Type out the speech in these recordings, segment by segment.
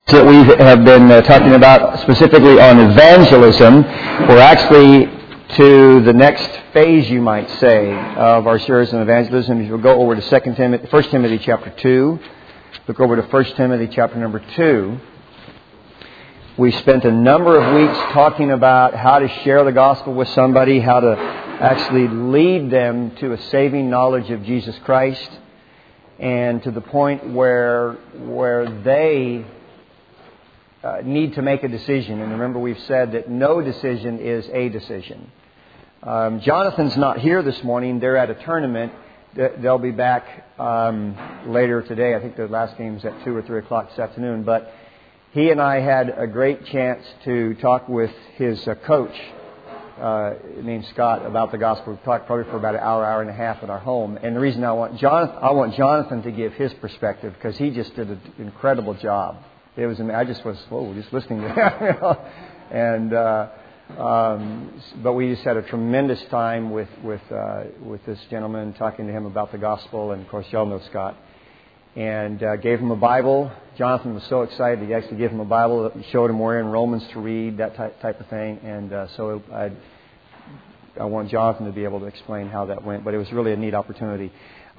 That we have been talking about specifically on evangelism. We're actually to the next phase, you might say, of our series on evangelism. If you'll go over to 1 Timothy chapter 2, look over to 1 Timothy chapter number 2. We spent a number of weeks talking about how to share the gospel with somebody, how to actually lead them to a saving knowledge of Jesus Christ, and to the point where they need to make a decision. And remember, we've said that no decision is a decision. Jonathan's not here this morning. They're at a tournament. They'll be back later today. I think the last game's at 2 or 3 o'clock this afternoon. But he and I had a great chance to talk with his coach, named Scott, about the gospel. We talked probably for about an hour and a half at our home. And the reason I want Jonathan to give his perspective, because he just did an incredible job. It was. I just was just listening to him, and but we just had a tremendous time with this gentleman, talking to him about the gospel, and of course y'all know Scott, and gave him a Bible. Jonathan was so excited he actually gave him a Bible, showed him where in Romans to read, that type of thing, and so I want Jonathan to be able to explain how that went, but it was really a neat opportunity.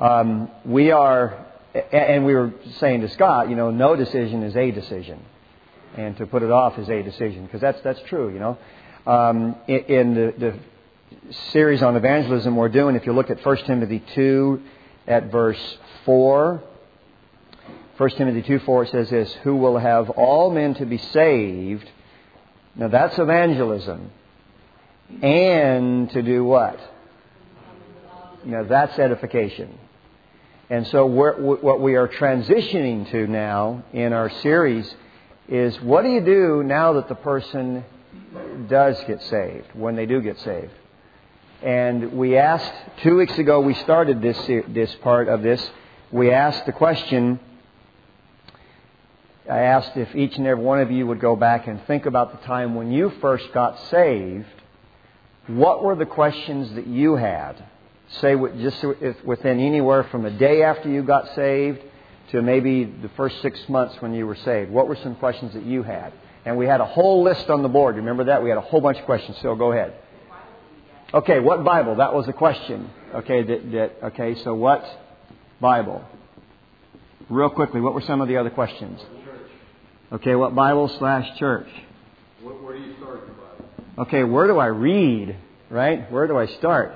And we were saying to Scott, no decision is a decision. And to put it off is a decision. Because that's true, In the series on evangelism we're doing, if you look at 1 Timothy 2 at verse 4. 1 Timothy 2:4 it says this: who will have all men to be saved. Now that's evangelism. And to do what? Now that's edification. And so what we are transitioning to now in our series is, what do you do now that the person does get saved, when they do get saved? And we asked, 2 weeks ago we started this part of this, we asked the question, I asked if each and every one of you would go back and think about the time when you first got saved. What were the questions that you had? Say just within anywhere from a day after you got saved to maybe the first 6 months when you were saved. What were some questions that you had? And we had a whole list on the board. Remember that? We had a whole bunch of questions. So go ahead. Okay, what Bible? That was the question. Okay, so what Bible? Real quickly, what were some of the other questions? Okay, what Bible/church? Where do you start your Bible? Okay, where do I read? Right? Where do I start?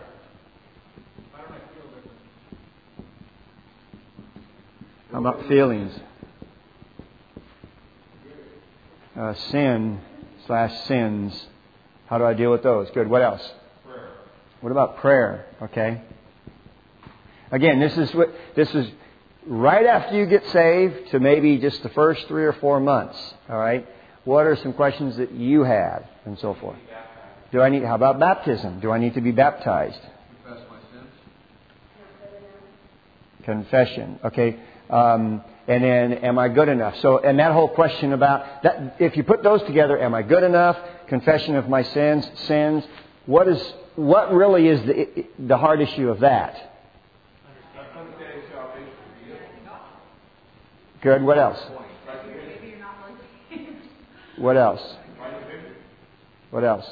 How about feelings? Sin/sins. How do I deal with those? Good. What else? Prayer. What about prayer? Okay. Again, this is right after you get saved to maybe just the first 3 or 4 months. All right. What are some questions that you had, and so forth? How about baptism? Do I need to be baptized? Confess my sins. Confession. Okay. And then, am I good enough? So, and that whole question about that, if you put those together, am I good enough? Confession of my sins. What really is the hard issue of that? Good. What else? What else? What else?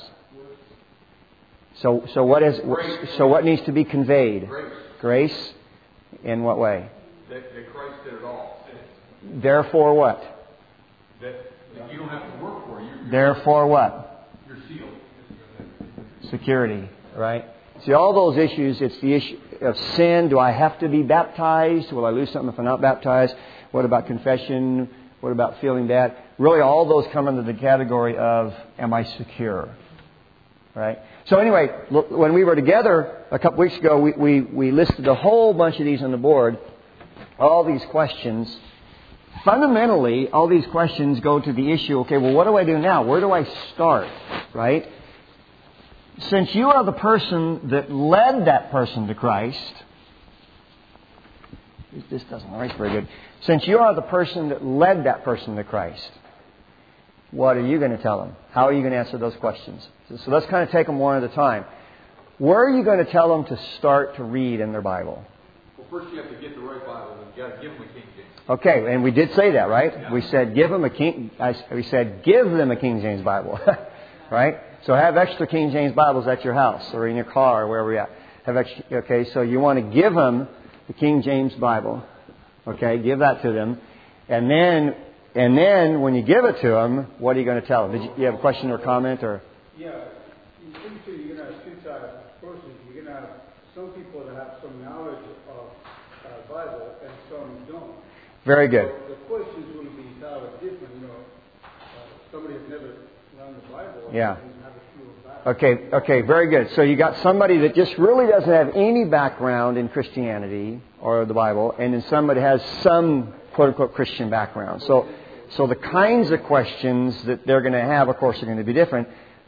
So what is? So what needs to be conveyed? Grace. In what way? That Christ did it all. Therefore what? That you don't have to work for it. Therefore what? You're sealed. Security, right? See, all those issues, it's the issue of sin. Do I have to be baptized? Will I lose something if I'm not baptized? What about confession? What about feeling bad? Really, all those come under the category of, am I secure? Right? So anyway, look, when we were together a couple weeks ago, we listed a whole bunch of these on the board. All these questions. Fundamentally, all these questions go to the issue, okay, well, what do I do now? Where do I start? Right? Since you are the person that led that person to Christ, this doesn't write very good. Since you are the person that led that person to Christ, what are you going to tell them? How are you going to answer those questions? So let's kind of take them one at a time. Where are you going to tell them to start to read in their Bible? first you have to get the right Bible, and you got to give them a King James. Okay, and we did say that, right? Yeah. We said give them a we said give them a King James Bible, right? So have extra King James Bibles at your house or in your car or wherever you're at. Have extra. Okay, so you want to give them the King James Bible. Okay, give that to them, and then when you give it to them, what are you going to tell them? Did you have a question or comment or? Yeah, in King 2, you're going to have two types of persons. You're going to have some people that have some knowledge of Bible and some don't. Very good. So the questions will be kind of different. Somebody has never learned the Bible. Yeah. And have a few of that. Okay, very good. So you got somebody that just really doesn't have any background in Christianity or the Bible, and then somebody has some quote-unquote Christian background. So the kinds of questions that they're going to have, of course, are going to be different.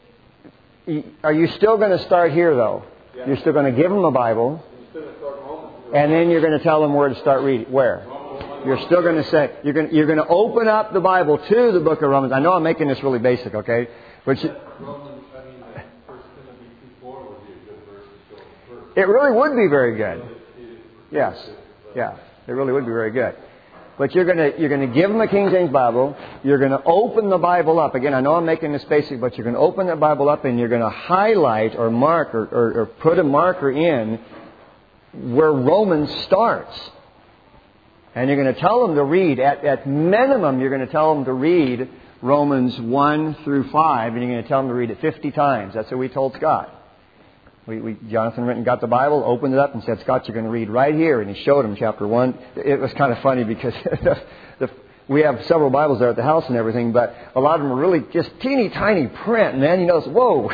Are you still going to start here, though? Yeah. You're still going to give them a Bible, and then you're going to tell them where to start reading. Where? You're still going to say you're going to open up the Bible to the book of Romans. I know I'm making this really basic, okay? But Romans, 1 Timothy 2:4 would be a good verse to show first. it really would be very good. Yes, yeah, it really would be very good. But you're going to give them a King James Bible. You're going to open the Bible up. Again, I know I'm making this basic, but you're going to open the Bible up and you're going to highlight or mark or put a marker in where Romans starts. And you're going to tell them to read, at minimum, you're going to tell them to read Romans 1 through 5, and you're going to tell them to read it 50 times. That's what we told Scott. Jonathan went and got the Bible, opened it up, and said, Scott, you're going to read right here. And he showed him chapter 1. It was kind of funny because we have several Bibles there at the house and everything, but a lot of them are really just teeny tiny print. And then he knows, whoa,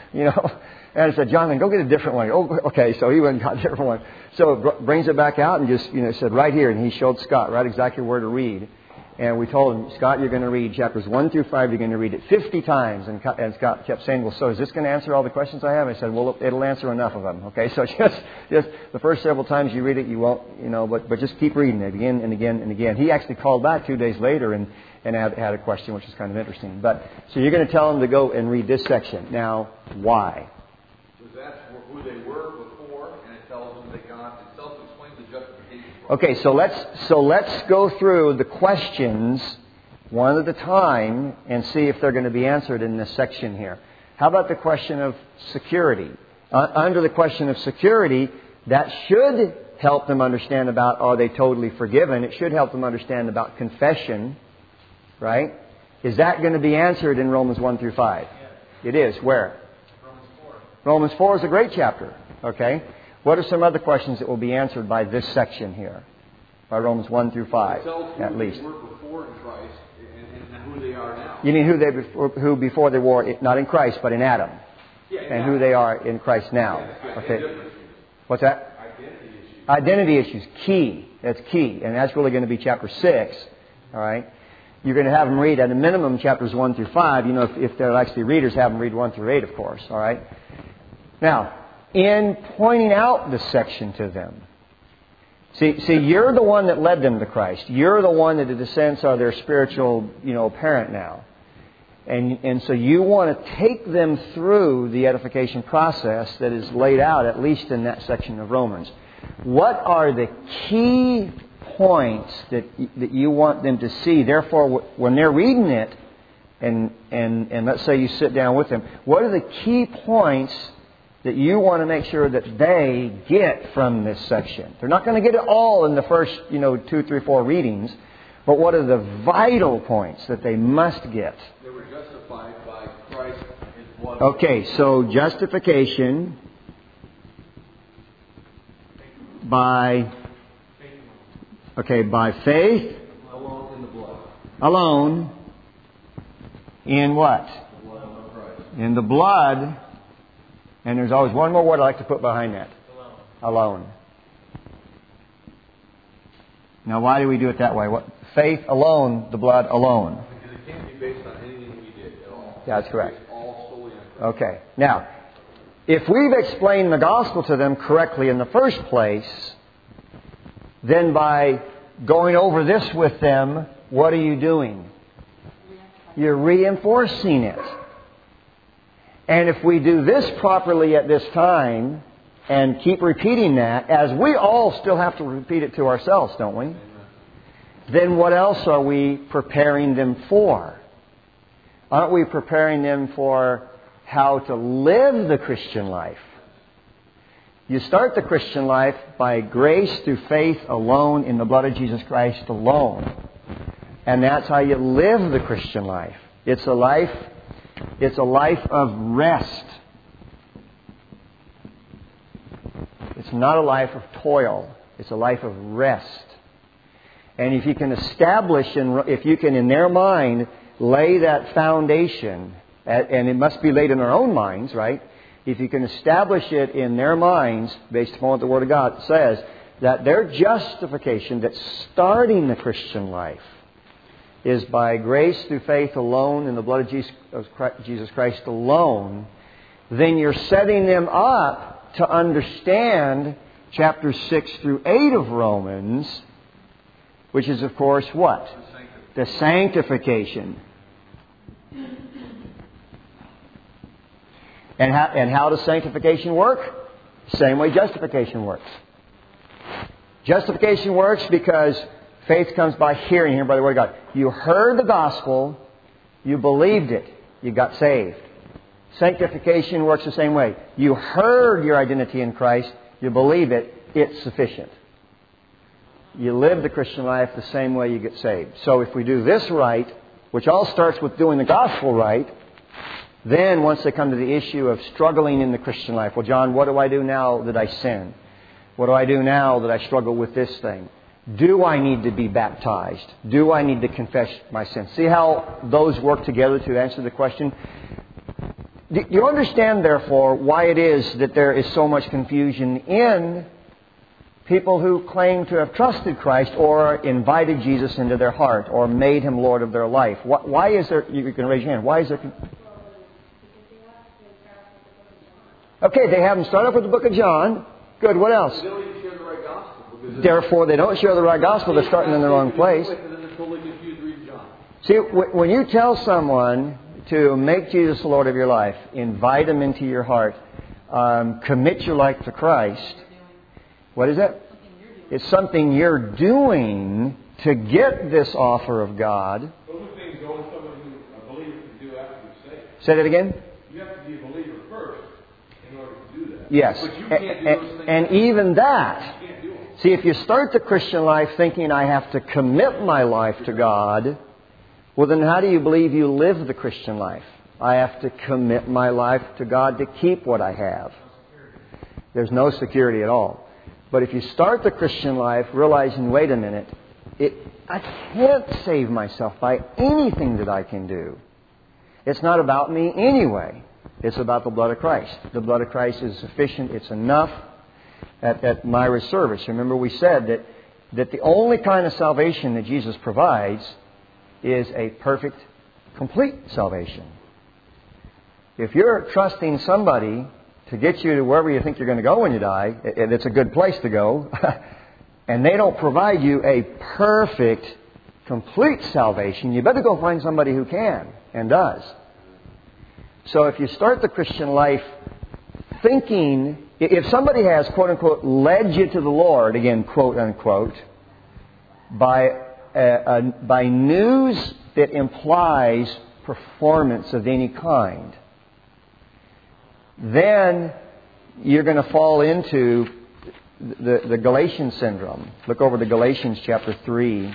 And I said, Jonathan, go get a different one. Oh, okay. So he went and got a different one. So brings it back out and just, said right here. And he showed Scott right exactly where to read. And we told him, Scott, you're going to read chapters 1 through 5. You're going to read it 50 times. And Scott kept saying, well, so is this going to answer all the questions I have? I said, well, it'll answer enough of them. Okay. So just the first several times you read it, you won't, but just keep reading it again and again and again. He actually called back 2 days later and had a question, which is kind of interesting. But so you're going to tell him to go and read this section. Now, why? That's who they were before, and it tells them that God itself explains the justification. Okay, so let's go through the questions one at a time and see if they're going to be answered in this section here. How about the question of security? Under the question of security, that should help them understand about are they totally forgiven. It should help them understand about confession, right? Is that going to be answered in Romans 1 through 5? Yes. It is. Where? Romans 4 is a great chapter. Okay? What are some other questions that will be answered by this section here? By Romans 1 through 5, at least. Who they were before in Christ and who they are now. You mean who before they were, not in Christ, but in Adam? Yeah, and who they are in Christ now. Yeah, Okay. What's that? Identity issues. Identity issues. Key. That's key. And that's really going to be chapter 6. All right? You're going to have them read at a minimum chapters 1 through 5. If they're actually readers, have them read 1 through 8, of course. All right? Now, in pointing out this section to them, see, you're the one that led them to Christ. You're the one that, in a sense, are their spiritual, parent now. And so you want to take them through the edification process that is laid out, at least in that section of Romans. What are the key points that you want them to see? Therefore, when they're reading it, and let's say you sit down with them, what are the key points that you want to make sure that they get from this section? They're not going to get it all in the first, 2, 3, 4 readings, but what are the vital points that they must get? They were justified by Christ in blood. Okay, so justification by faith Alone in the blood. alone in what? The blood of Christ. In the blood. And there's always one more word I like to put behind that. Alone. Now, why do we do it that way? Faith alone, the blood alone. Because it can't be based on anything we did at all. That's correct. It's all solely on Christ. Okay. Now, if we've explained the gospel to them correctly in the first place, then by going over this with them, what are you doing? You're reinforcing it. And if we do this properly at this time, and keep repeating that, as we all still have to repeat it to ourselves, don't we? Then what else are we preparing them for? Aren't we preparing them for how to live the Christian life? You start the Christian life by grace through faith alone in the blood of Jesus Christ alone. And that's how you live the Christian life. It's a life of rest. It's not a life of toil. It's a life of rest. And if you can establish, if you can in their mind lay that foundation, and it must be laid in our own minds, right? If you can establish it in their minds, based upon what the Word of God says, that their justification, that starting the Christian life, is by grace through faith alone in the blood of Jesus Christ alone, then you're setting them up to understand chapters 6 through 8 of Romans, which is, of course, what? The sanctification. And how does sanctification work? Same way justification works. Justification works because faith comes by hearing by the Word of God. You heard the gospel, you believed it, you got saved. Sanctification works the same way. You heard your identity in Christ, you believe it, it's sufficient. You live the Christian life the same way you get saved. So if we do this right, which all starts with doing the gospel right, then once they come to the issue of struggling in the Christian life, well, John, what do I do now that I sin? What do I do now that I struggle with this thing? Do I need to be baptized? Do I need to confess my sins? See how those work together to answer the question? Do you understand, therefore, why it is that there is so much confusion in people who claim to have trusted Christ or invited Jesus into their heart or made Him Lord of their life? Why is there... You can raise your hand. Why is there... Okay, they have them start off with the book of John. Good, what else? They don't even share the right gospel. Therefore, they don't share the right gospel. They're starting in the wrong place. See, when you tell someone to make Jesus the Lord of your life, invite Him into your heart, commit your life to Christ, what is that? It's something you're doing to get this offer of God. Those are things only someone who a believer can do after you're saved. Say that again? You have to be a believer first in order to do that. Yes. But you can't do those things. And even that. You can't do it. See, if you start the Christian life thinking I have to commit my life to God, well then how do you believe you live the Christian life? I have to commit my life to God to keep what I have. There's no security at all. But if you start the Christian life realizing, wait a minute, I can't save myself by anything that I can do. It's not about me anyway. It's about the blood of Christ. The blood of Christ is sufficient. It's enough at Myra's service. Remember we said that the only kind of salvation that Jesus provides is a perfect, complete salvation. If you're trusting somebody to get you to wherever you think you're going to go when you die, and it's a good place to go, and they don't provide you a perfect, complete salvation, you better go find somebody who can and does. So if you start the Christian life thinking, if somebody has, quote unquote, led you to the Lord, again, quote unquote, by news that implies performance of any kind, then you're going to fall into the Galatian syndrome. Look over to Galatians chapter 3.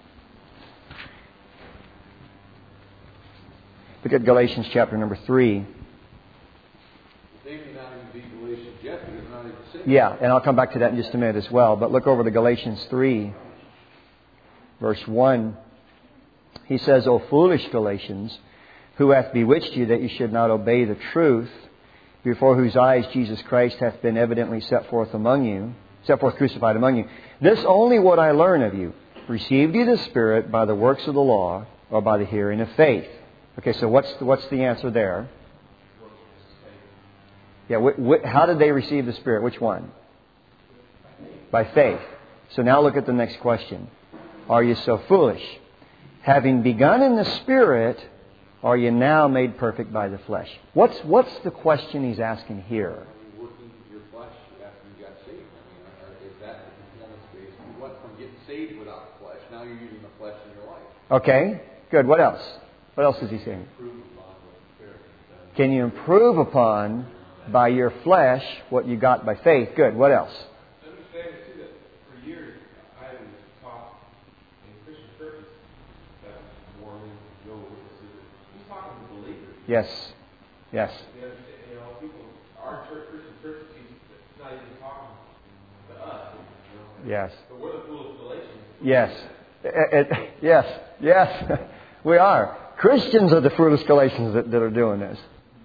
Look at Galatians chapter number 3. They may not even be Galatians yet, because they're not even saved. Yeah, and I'll come back to that in just a minute as well. But look over to Galatians 3, verse 1. He says, O foolish Galatians, who hath bewitched you that you should not obey the truth, before whose eyes Jesus Christ hath been evidently set forth crucified among you. This only would I learn of you. Received ye the Spirit by the works of the law, or by the hearing of faith? Okay, so what's the answer there? Yeah, how did they receive the Spirit? Which one? By faith. So now look at the next question. Are you so foolish? Having begun in the Spirit, are you now made perfect by the flesh? What's the question he's asking here? Are you working your flesh now you're using the flesh in your life. Okay, good. What else? What else is he saying? Can you improve upon by your flesh what you got by faith? Good. What else? Understand too that for years I was taught in Christian churches that Mormons, Jehovah's Witnesses, he's talking to believers. Yes. Yes. You know, people, our church, Christian churches, he's not even talking to us. You know? Yes. But we're the foolish Galatians. Yes. Yes. Yes. We are. Christians are the foolish Galatians that are doing this.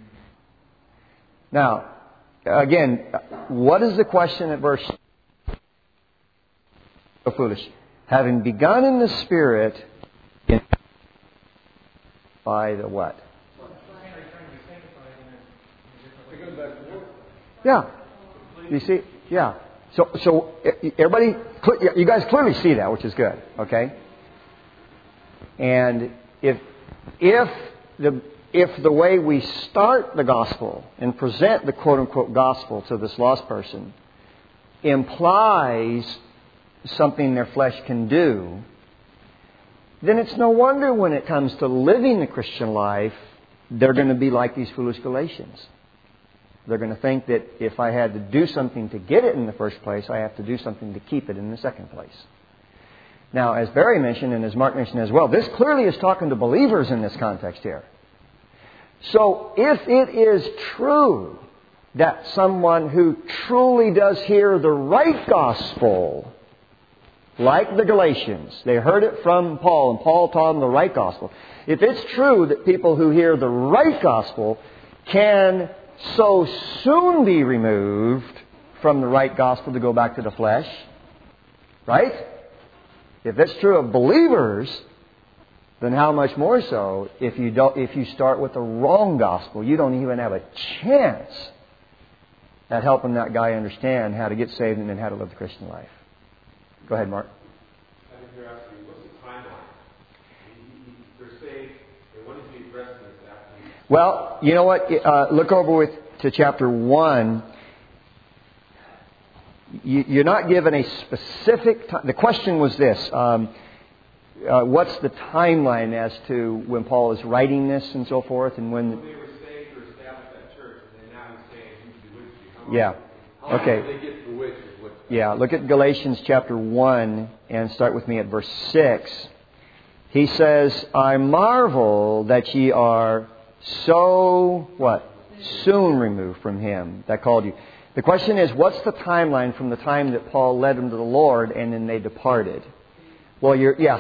Now, again, what is the question at verse? So foolish. Having begun in the Spirit, by the what? Yeah. You see? Yeah. So everybody, you guys clearly see that, which is good. Okay. And if the way we start the gospel and present the quote-unquote gospel to this lost person implies something their flesh can do, then it's no wonder when it comes to living the Christian life, they're going to be like these foolish Galatians. They're going to think that if I had to do something to get it in the first place, I have to do something to keep it in the second place. Now, as Barry mentioned and as Mark mentioned as well, this clearly is talking to believers in this context here. So, if it is true that someone who truly does hear the right gospel, like the Galatians, they heard it from Paul, and Paul taught them the right gospel. If it's true that people who hear the right gospel can so soon be removed from the right gospel to go back to the flesh, right? If that's true of believers, then how much more so if you start with the wrong gospel? You don't even have a chance at helping that guy understand how to get saved and then how to live the Christian life. Go ahead, Mark. I think you're asking, what's the timeline? They're saved, and when is he addressing this after? Well, you know what? Look over to chapter 1. You're not given a specific time. The question was this. What's the timeline as to when Paul is writing this and so forth? And when... They were saved or established that church, and then now he's saying, who's bewitched you? Yeah. Okay. How did they get bewitched? Yeah, look at Galatians chapter 1 and start with me at verse 6. He says, I marvel that ye are so, what? Soon removed from him that called you. The question is, what's the timeline from the time that Paul led them to the Lord and then they departed? Well,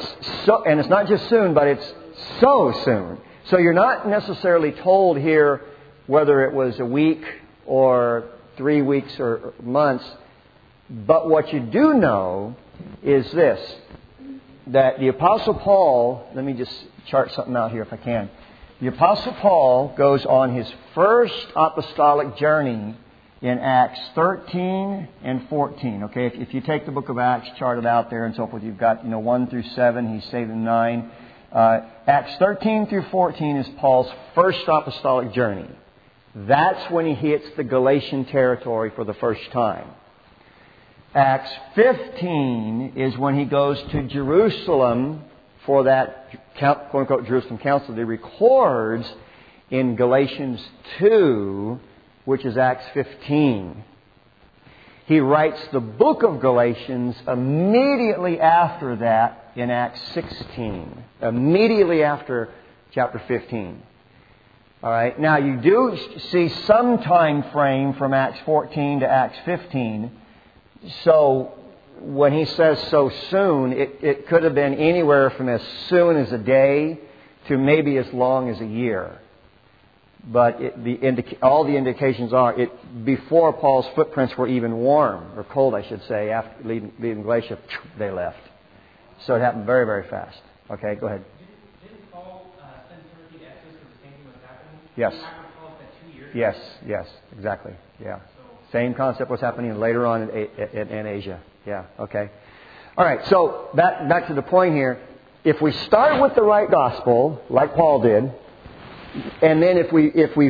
and it's not just soon, but it's so soon. So you're not necessarily told here whether it was a week or 3 weeks or months. But what you do know is this, that the Apostle Paul, let me just chart something out here if I can. The Apostle Paul goes on his first apostolic journey in Acts 13 and 14. Okay, if you take the book of Acts, chart it out there and so forth, you've got 1 through 7, he's saving 9. Acts 13 through 14 is Paul's first apostolic journey. That's when he hits the Galatian territory for the first time. Acts 15 is when he goes to Jerusalem for that quote-unquote Jerusalem Council that he records in Galatians 2, which is Acts 15. He writes the book of Galatians immediately after that in Acts 16, immediately after chapter 15. All right. Now, you do see some time frame from Acts 14 to Acts 15. So when he says so soon, it could have been anywhere from as soon as a day to maybe as long as a year. But all the indications are before Paul's footprints were even warm, or cold, I should say, after leaving Galatia, they left. So it happened very, very fast. Okay, go ahead. Didn't Paul send Timothy to Ephesus for the same thing was happening? Yes. After Paul spent 2 years? Yes, exactly. Yeah. Same concept was happening later on in Asia. Yeah, okay. All right, so back to the point here. If we start with the right gospel, like Paul did, and then if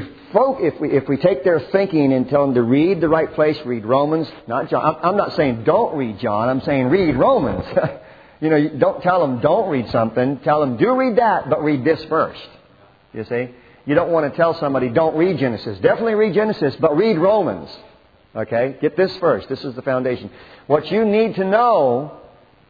we take their thinking and tell them to read the right place, read Romans, not John. I'm not saying don't read John. I'm saying read Romans. You know, you don't tell them don't read something. Tell them do read that, but read this first. You see? You don't want to tell somebody don't read Genesis. Definitely read Genesis, but read Romans. Okay? Get this first. This is the foundation. What you need to know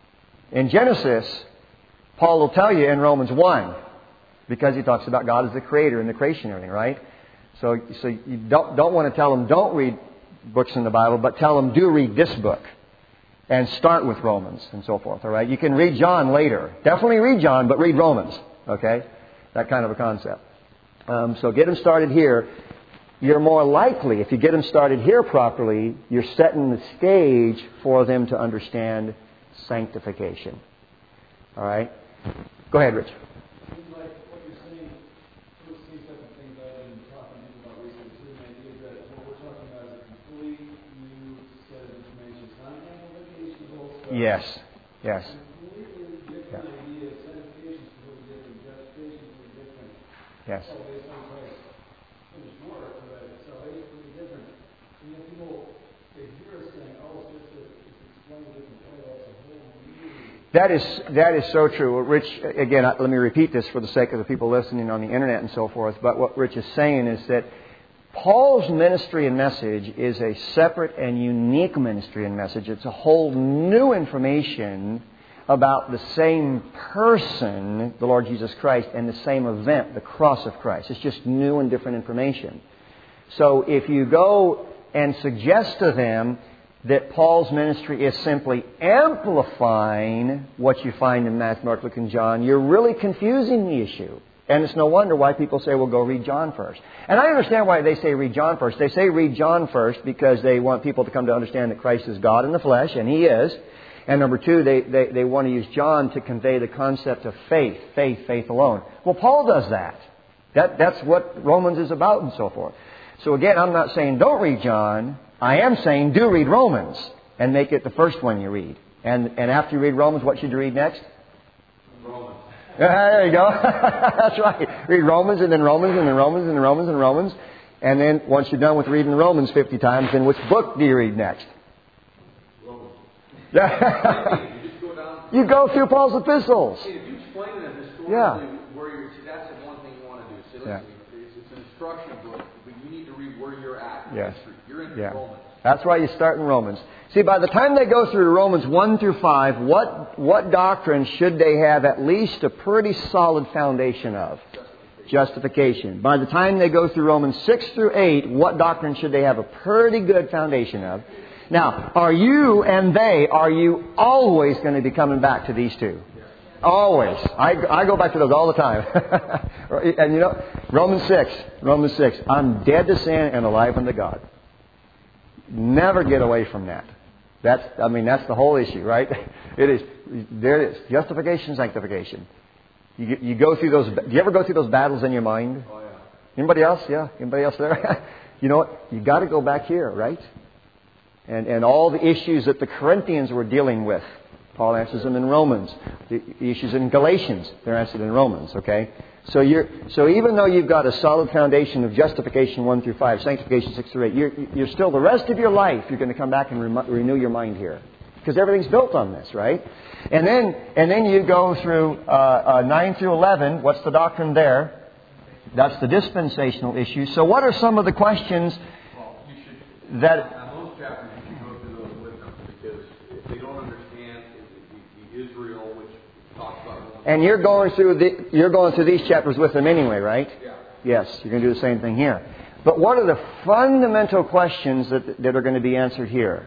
in Genesis, Paul will tell you in Romans 1. Because he talks about God as the creator and the creation and everything, right? So you don't want to tell them don't read books in the Bible, but tell them do read this book. And start with Romans and so forth, all right? You can read John later. Definitely read John, but read Romans, okay? That kind of a concept. So get them started here. You're more likely, if you get them started here properly, you're setting the stage for them to understand sanctification. All right? Go ahead, Rich. Seems like what you're saying, first things, second things I've been talking about recently, too, the idea that what we're talking about is a complete new set of information. It's not amplification of old stuff. Yes. Yes. Completely different idea. Sanctification is completely different. Justification is completely different. Yes. All based on Christ. Finished work, but salvation is completely different. And yet people, they hear us saying, oh, it's explained a different way. That's a whole new... That is so true. Rich, again, let me repeat this for the sake of the people listening on the internet and so forth. But what Rich is saying is that Paul's ministry and message is a separate and unique ministry and message. It's a whole new information about the same person, the Lord Jesus Christ, and the same event, the cross of Christ. It's just new and different information. So if you go and suggest to them that Paul's ministry is simply amplifying what you find in Matthew, Mark, Luke, and John, you're really confusing the issue. And it's no wonder why people say, well, go read John first. And I understand why they say read John first. They say read John first because they want people to come to understand that Christ is God in the flesh, and He is. And number two, they want to use John to convey the concept of faith. Faith alone. Well, Paul does that. That's what Romans is about and so forth. So again, I'm not saying don't read John. I am saying do read Romans and make it the first one you read. And after you read Romans, what should you read next? Romans. There you go. That's right. Read Romans and then Romans and then Romans and then Romans and Romans. And then once you're done with reading Romans 50 times, then which book do you read next? Romans. You just go down. You go through Paul's epistles. See, if you explain it historically, Yeah. where you're, see, that's the one thing you want to do. See, listen, it's an instruction book, but you need to read where you're at. Yes. You're in Yeah. Romans. That's why you start in Romans. See, by the time they go through Romans 1 through 5, what doctrine should they have at least a pretty solid foundation of? Justification. By the time they go through Romans 6 through 8, what doctrine should they have a pretty good foundation of? Now, are you always going to be coming back to these two? Always. I go back to those all the time. And you know, Romans 6. I'm dead to sin and alive unto God. Never get away from that. That's the whole issue, right? It is. There it is. Justification, sanctification. You go through those. Do you ever go through those battles in your mind? Oh, yeah. Anybody else? Yeah. Anybody else there? You know what? You got to go back here, right? And all the issues that the Corinthians were dealing with, Paul answers them in Romans. The issues in Galatians, they're answered in Romans. Okay. So even though you've got a solid foundation of justification 1 through 5, sanctification 6 through 8, you're still the rest of your life you're going to come back and renew your mind here, because everything's built on this, right? And then you go through 9 through 11. What's the doctrine there? That's the dispensational issue. So what are some of the questions that? On those chapters, you should go through those with them, because if they don't understand the Israel, which talks about. And you're going through these chapters with them anyway, right? Yeah. Yes, you're going to do the same thing here. But what are the fundamental questions that are going to be answered here?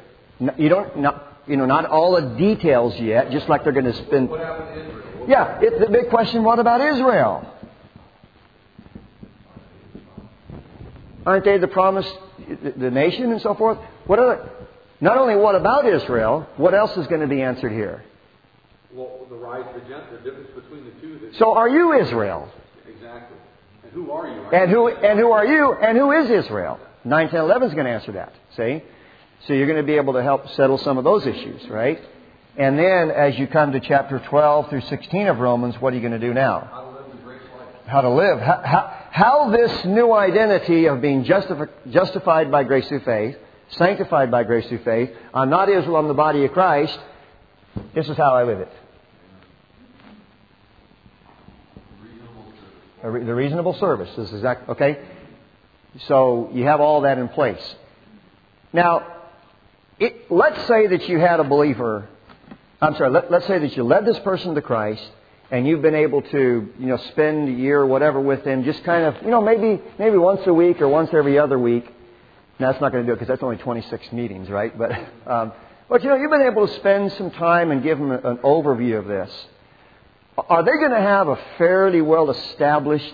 Not all the details yet, just like they're going to spend. What happened to Israel? Yeah, it's the big question. What about Israel? Aren't they the promised, the nation and so forth? Not only what about Israel, what else is going to be answered here? Well, the rise of the Gentiles, the difference between the two. So are you Israel? Exactly. And who are you? And who are you? And who is Israel? 9, 10, 11 is going to answer that. See? So you're going to be able to help settle some of those issues, right? And then as you come to chapter 12 through 16 of Romans, what are you going to do now? How to live the grace life. How to live. How this new identity of being justified by grace through faith, sanctified by grace through faith, I'm not Israel, I'm the body of Christ. This is how I live it. The reasonable service is exactly, okay? So you have all that in place. Now, let's say that you had a believer, let's say that you led this person to Christ and you've been able to, spend a year or whatever with them, just kind of, maybe once a week or once every other week. Now, that's not going to do it because that's only 26 meetings, right? But you've been able to spend some time and give them an overview of this. Are they going to have a fairly well-established,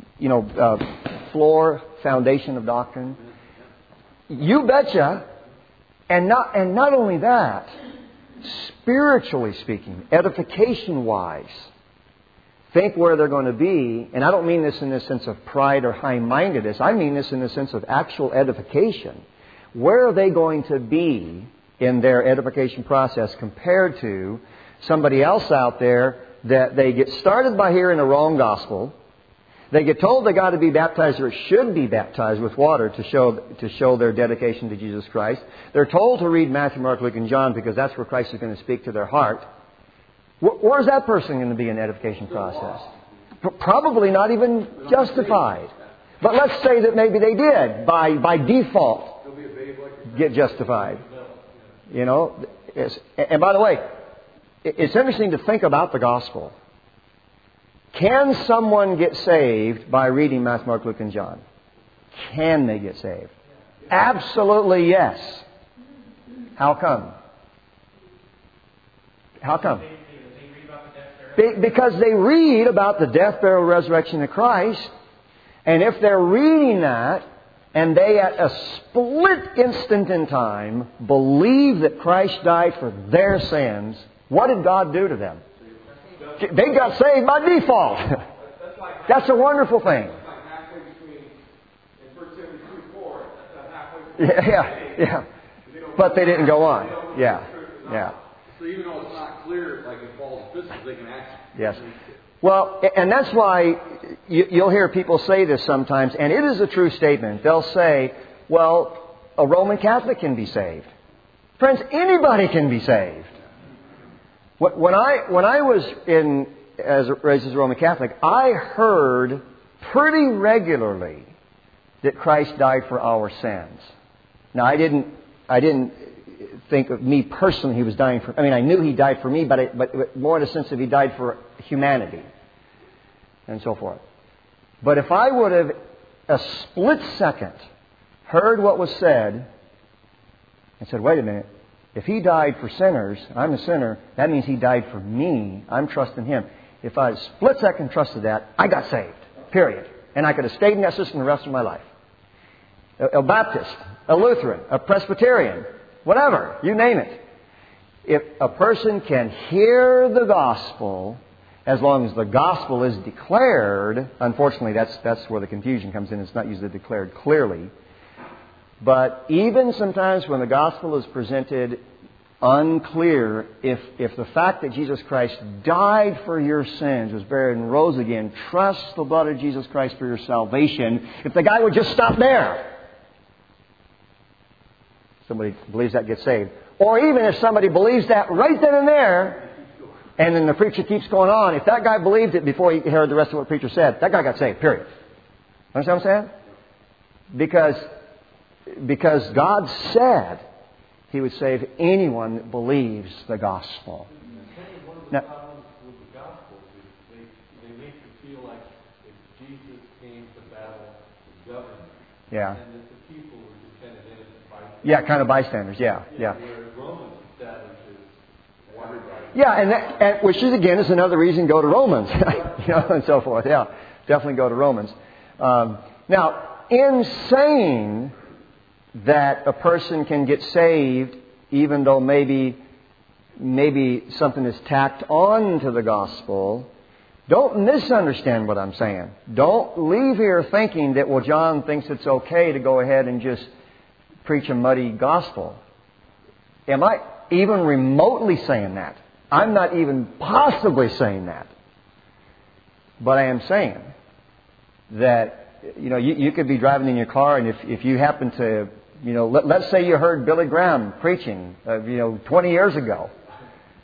floor, foundation of doctrine? You betcha. And not only that, spiritually speaking, edification-wise, think where they're going to be. And I don't mean this in the sense of pride or high-mindedness. I mean this in the sense of actual edification. Where are they going to be in their edification process compared to somebody else out there that they get started by hearing the wrong gospel? They get told they got to be baptized or should be baptized with water to show their dedication to Jesus Christ. They're told to read Matthew, Mark, Luke, and John because that's where Christ is going to speak to their heart. Where's that person going to be in the edification process? Probably not even justified. But let's say that maybe they did, by default, get justified. And by the way, it's interesting to think about the gospel. Can someone get saved by reading Matthew, Mark, Luke, and John? Can they get saved? Absolutely yes. How come? How come? Because they read about the death, burial, resurrection of Christ. And if they're reading that, and they at a split instant in time believe that Christ died for their sins, what did God do to them? They got saved by default. That's a wonderful thing. Yeah. But they didn't go on. Yeah. So even though it's not clear, like in Paul's epistles, they can actually... Yes. Well, and that's why you'll hear people say this sometimes, and it is a true statement. They'll say, well, a Roman Catholic can be saved. Friends, anybody can be saved. When I was raised as a Roman Catholic, I heard pretty regularly that Christ died for our sins. Now, I didn't think of me personally He was dying for... I knew He died for me, but more in the sense of He died for humanity and so forth. But if I would have a split second heard what was said and said, wait a minute, if He died for sinners, I'm a sinner, that means He died for me, I'm trusting Him. If I split second trusted that, I got saved. Period. And I could have stayed in that system the rest of my life. A Baptist, a Lutheran, a Presbyterian, whatever, you name it. If a person can hear the gospel, as long as the gospel is declared, unfortunately that's where the confusion comes in. It's not usually declared clearly. But even sometimes when the gospel is presented unclear, if the fact that Jesus Christ died for your sins, was buried and rose again, trust the blood of Jesus Christ for your salvation, if the guy would just stop there, somebody believes that gets saved. Or even if somebody believes that right then and there, and then the preacher keeps going on, if that guy believed it before he heard the rest of what the preacher said, that guy got saved, period. Understand what I'm saying? Because God said He would save anyone that believes the gospel. One of the Now, problems with the gospel is they make you feel like if Jesus came to battle the government, yeah. and that the people were just kind of innocent bystanders. Yeah, kind of bystanders, yeah. Whereas Romans establishes water by... Yeah, and which is again is another reason go to Romans, and so forth. Yeah, definitely go to Romans. Now, in saying that a person can get saved, even though maybe something is tacked on to the gospel, don't misunderstand what I'm saying. Don't leave here thinking that, well, John thinks it's okay to go ahead and just preach a muddy gospel. Am I even remotely saying that? I'm not even possibly saying that. But I am saying that, you could be driving in your car, and if you happen to, let's say you heard Billy Graham preaching, 20 years ago.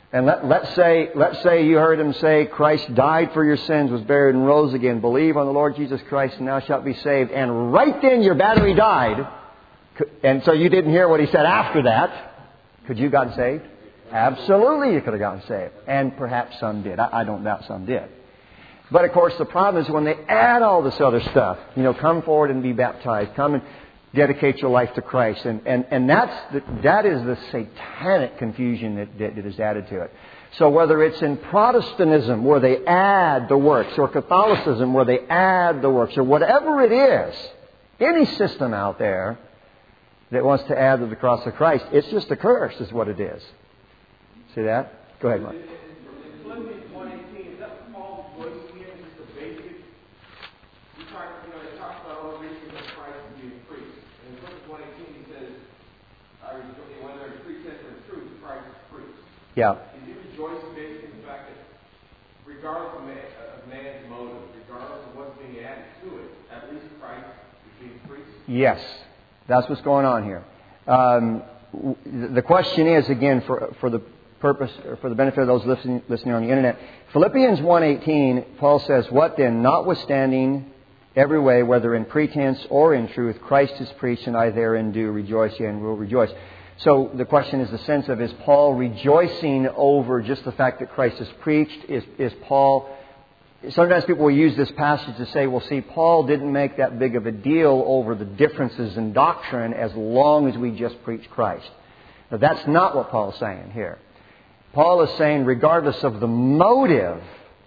And let's say you heard him say, Christ died for your sins, was buried, and rose again. Believe on the Lord Jesus Christ, and thou shalt be saved. And right then your battery died. And so you didn't hear what he said after that. Could you have gotten saved? Absolutely you could have gotten saved. And perhaps some did. I don't doubt some did. But of course the problem is when they add all this other stuff. Come forward and be baptized. Come and dedicate your life to Christ. And that is the satanic confusion that is added to it. So whether it's in Protestantism where they add the works, or Catholicism where they add the works, or whatever it is, any system out there that wants to add to the cross of Christ, it's just a curse is what it is. See that? Go ahead, Mark. In Philippians 1:18, is that Paul's voicing in just the basic? He talks about all the reasons of Christ being preached. And in Philippians 1:18, he says, whether it's pretense or truth, Christ is preached. Yeah. Is he rejoicing basically in the fact that regardless of man's motive, regardless of what's being added to it, at least Christ is being preached? Yes. That's what's going on here. The question is, again, for the purpose, or for the benefit of those listening on the internet, Philippians 1:18, Paul says, "What then? Notwithstanding every way, whether in pretense or in truth, Christ is preached, and I therein do rejoice, and will rejoice." So the question is the sense of, is Paul rejoicing over just the fact that Christ is preached? Is Paul... Sometimes people will use this passage to say, well, see, Paul didn't make that big of a deal over the differences in doctrine as long as we just preach Christ. Now, that's not what Paul's saying here. Paul is saying, regardless of the motive,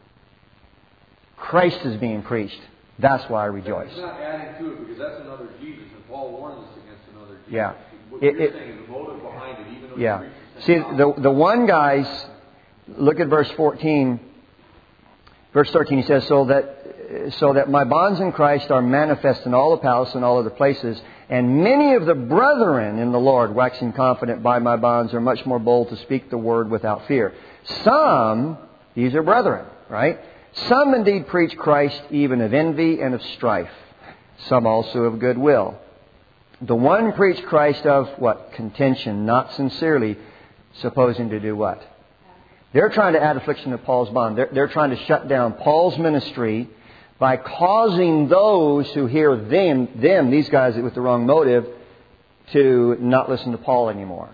Christ is being preached. That's why I rejoice. He's not adding to it because that's another Jesus, and Paul warns us against another Jesus. Yeah. What you're saying is the motive behind it, even though yeah. he See, the one guy's, look at verse 14. Verse 13, he says, so that my bonds in Christ are manifest in all the palace and all other places, and many of the brethren in the Lord, waxing confident by my bonds, are much more bold to speak the word without fear. Some, these are brethren, right? Some indeed preach Christ even of envy and of strife. Some also of goodwill. The one preached Christ of what? Contention, not sincerely, supposing to do what? They're trying to add affliction to Paul's bond. They're trying to shut down Paul's ministry by causing those who hear them, these guys with the wrong motive, to not listen to Paul anymore.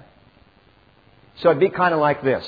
So it'd be kind of like this.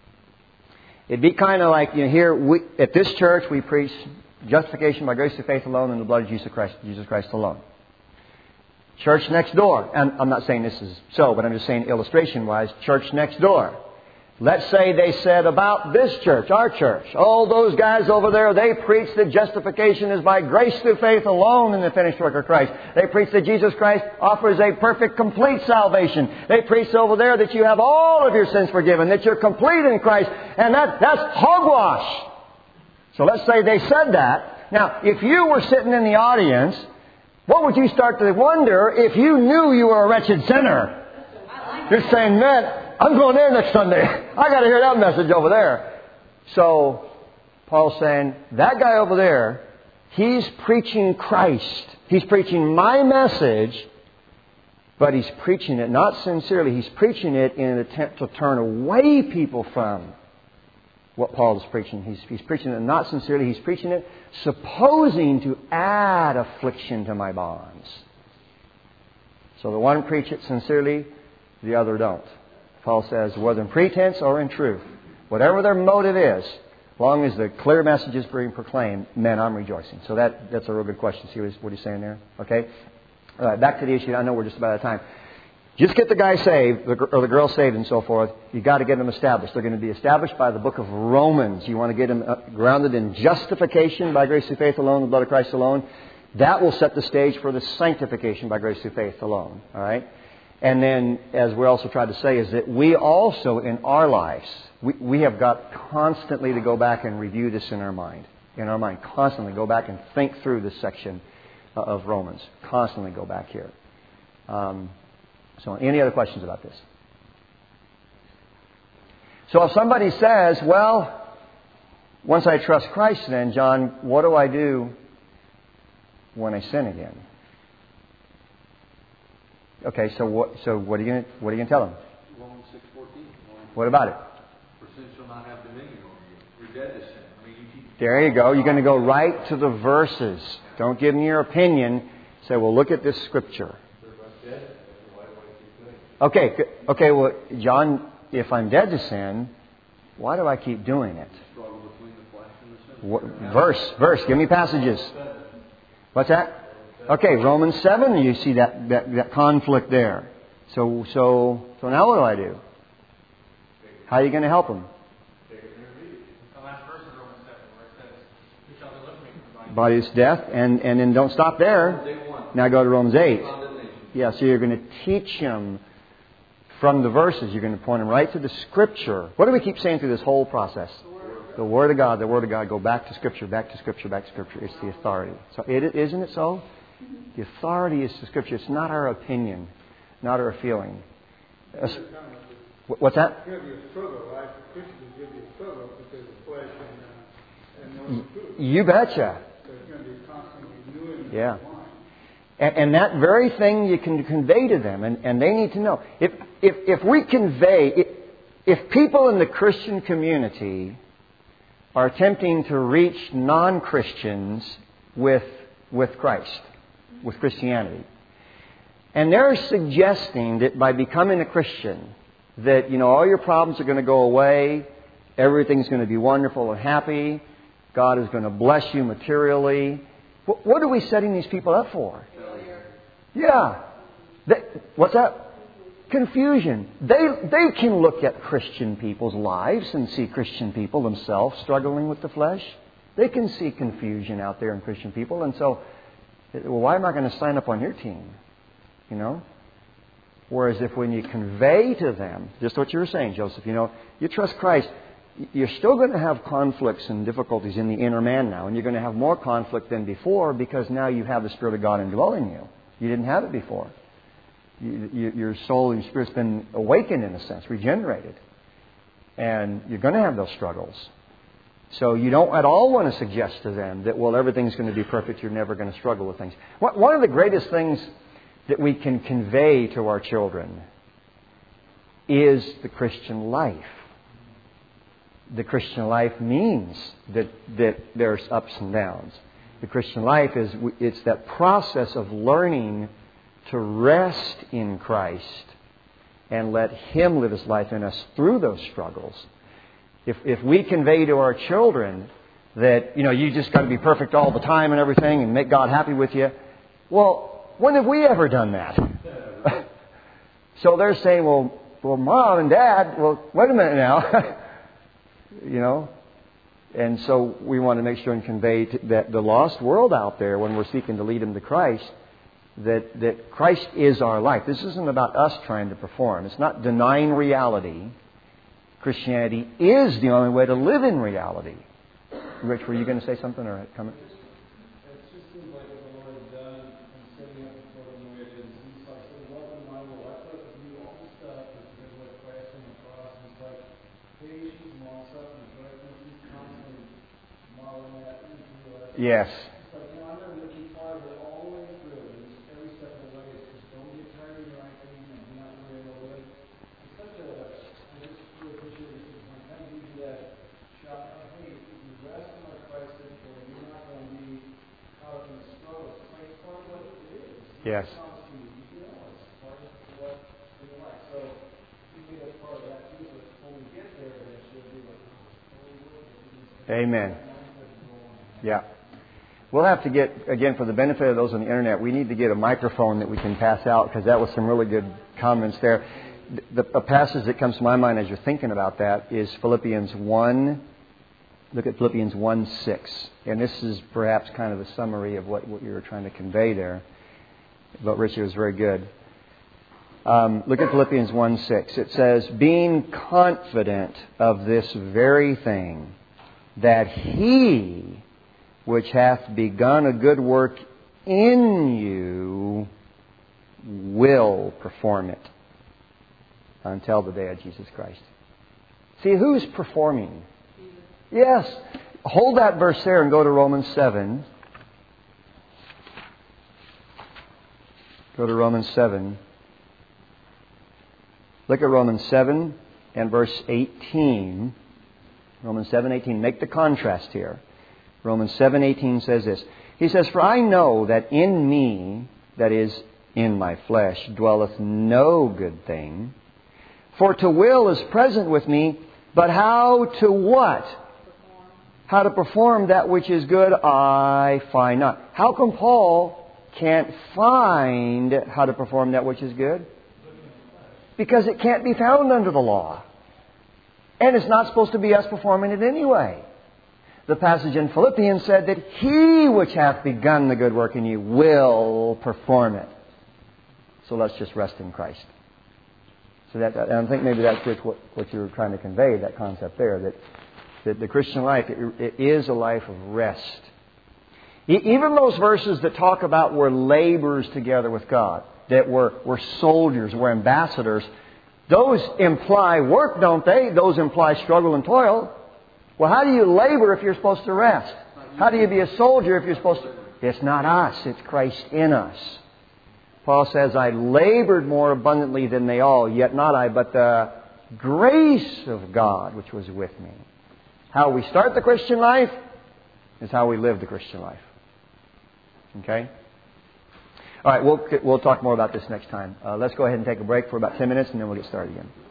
It'd be kind of like, here at this church we preach justification by grace through faith alone and the blood of Jesus Christ alone. Church next door, and I'm not saying this is so, but I'm just saying illustration-wise, church next door. Let's say they said about this church, our church, oh, those guys over there, they preach that justification is by grace through faith alone in the finished work of Christ. They preach that Jesus Christ offers a perfect, complete salvation. They preach over there that you have all of your sins forgiven, that you're complete in Christ, and that's hogwash. So let's say they said that. Now, if you were sitting in the audience, what would you start to wonder if you knew you were a wretched sinner? You're saying, man, I'm going there next Sunday. I got to hear that message over there. So Paul's saying, that guy over there, he's preaching Christ. He's preaching my message, but he's preaching it not sincerely. He's preaching it in an attempt to turn away people from what Paul is preaching. He's preaching it not sincerely. He's preaching it supposing to add affliction to my bonds. So the one preach it sincerely, the other don't. Paul says, whether in pretense or in truth, whatever their motive is, as long as the clear message is being proclaimed, men, I'm rejoicing. So that's a real good question. See what he's saying there? Okay? All right, back to the issue. I know we're just about out of time. Just get the guy saved, or the girl saved and so forth. You've got to get them established. They're going to be established by the book of Romans. You want to get them grounded in justification by grace through faith alone, the blood of Christ alone. That will set the stage for the sanctification by grace through faith alone. All right? And then, as we also tried to say, is that we also, in our lives, we have got constantly to go back and review this in our mind. In our mind, constantly go back and think through this section of Romans. Constantly go back here. So, any other questions about this? So, if somebody says, well, once I trust Christ then, John, what do I do when I sin again? Okay, so what are you going to tell them? Romans 6:14. What about it? For sin shall not have dominion over you. You're dead to sin. I mean, you keep... There you go. You're going to go right to the verses. Don't give me your opinion. Say, well, look at this scripture. Okay, well, John, if I'm dead to sin, why do I keep doing it? Struggle between the flesh and the sin. Verse. Give me passages. What's that? Okay, Romans 7, you see that conflict there. So now what do? How are you going to help them? The last verse of Romans 7 where it says, "Who shall deliver me from the Body is death, and then don't stop there. Now go to Romans 8. Yeah, so you're going to teach them from the verses. You're going to point them right to the Scripture. What do we keep saying through this whole process? The Word of God, the Word of God. Go back to Scripture, back to Scripture, back to Scripture. It's the authority. So isn't it so? The authority is the Scripture. It's not our opinion, not our feeling. What's that? It's going to be a struggle, right? The Christians is going to be a struggle because of flesh and no truth. You betcha. So it's going to be constantly renewing Yeah. the mind. And that very thing you can convey to them, and they need to know. If we convey, if people in the Christian community are attempting to reach non-Christians with Christ, with Christianity, and they're suggesting that by becoming a Christian, that, all your problems are going to go away, everything's going to be wonderful and happy, God is going to bless you materially. What are we setting these people up for? Yeah. What's that? Confusion. They can look at Christian people's lives and see Christian people themselves struggling with the flesh. They can see confusion out there in Christian people. And so, well, why am I going to sign up on your team? Whereas if when you convey to them, just what you were saying, Joseph, you trust Christ, you're still going to have conflicts and difficulties in the inner man now. And you're going to have more conflict than before because now you have the Spirit of God indwelling you. You didn't have it before. Your soul and your spirit's been awakened in a sense, regenerated. And you're going to have those struggles. So you don't at all want to suggest to them that, well, everything's going to be perfect, you're never going to struggle with things. One of the greatest things that we can convey to our children is the Christian life. The Christian life means that there's ups and downs. The Christian life it's that process of learning to rest in Christ and let Him live His life in us through those struggles. If we convey to our children that, you just got to be perfect all the time and everything and make God happy with you, well, when have we ever done that? So they're saying, well, Mom and Dad, well, wait a minute now. And so we want to make sure and convey that the lost world out there, when we're seeking to lead them to Christ, that Christ is our life. This isn't about us trying to perform. It's not denying reality. Christianity is the only way to live in reality. Rich, were you going to say something or comment? It just seems like what the Lord has done and setting up for them the way it is. He's like, love and I will watch out for you all the stuff because what Christ on the cross is like patience, long suffering, correctness. He's constantly modeling that into us. Yes. It's like, I'm going to keep part of it all the way through. And just every step of the way, it's just don't get tired of your acting and do not worry about it. It's such a, I just really appreciate it. It's kind of gives you that shot. Hey, if you rest in what Christ did for you, you're not going to be caught up in the struggles. It's like it's part of what it is. Yes. It's part of what it's like. So you need a part of that too. So when we get there, it should be like, Amen. Yeah. We'll have to get, again, for the benefit of those on the internet, we need to get a microphone that we can pass out because that was some really good comments there. A passage that comes to my mind as you're thinking about that is Philippians 1. Look at Philippians 1:6. And this is perhaps kind of a summary of what you were trying to convey there. But Richard was very good. Look at Philippians 1:6. It says, being confident of this very thing, that He which hath begun a good work in you will perform it until the day of Jesus Christ. See, who's performing? Yes. Hold that verse there and go to Romans 7. Go to Romans 7. Look at Romans 7 and verse 18. Romans 7:18. Make the contrast here. Romans 7:18 says this. He says, "For I know that in me, that is, in my flesh, dwelleth no good thing. For to will is present with me, but how to what? How to perform that which is good I find not." How come Paul can't find how to perform that which is good? Because it can't be found under the law. And it's not supposed to be us performing it anyway. The passage in Philippians said that He which hath begun the good work in you will perform it. So let's just rest in Christ. So and I think maybe that's just what you were trying to convey, that concept there, that the Christian life, it is a life of rest. Even those verses that talk about we're laborers together with God, that we're soldiers, we're ambassadors, those imply work, don't they? Those imply struggle and toil. Well, how do you labor if you're supposed to rest? How do you be a soldier if you're supposed to... It's not us, it's Christ in us. Paul says, "I labored more abundantly than they all, yet not I, but the grace of God which was with me." How we start the Christian life is how we live the Christian life. Okay? All right, we'll talk more about this next time. Let's go ahead and take a break for about 10 minutes and then we'll get started again.